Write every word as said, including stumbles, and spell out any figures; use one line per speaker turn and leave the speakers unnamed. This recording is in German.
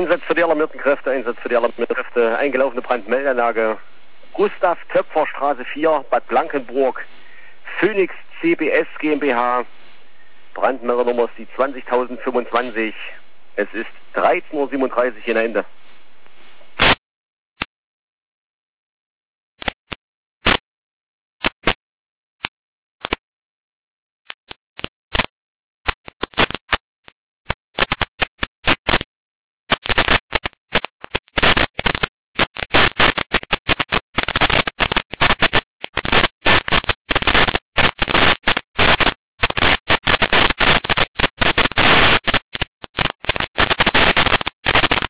Einsatz für die alarmierten Kräfte, Einsatz für die alarmierten Kräfte, eingelaufene Brandmeldeanlage, Gustav Töpfer Straße vier, Bad Blankenburg, Phoenix C B S GmbH, Brandmeldernummer ist die zwanzigtausendfünfundzwanzig, es ist dreizehn Uhr siebenunddreißig in Ende.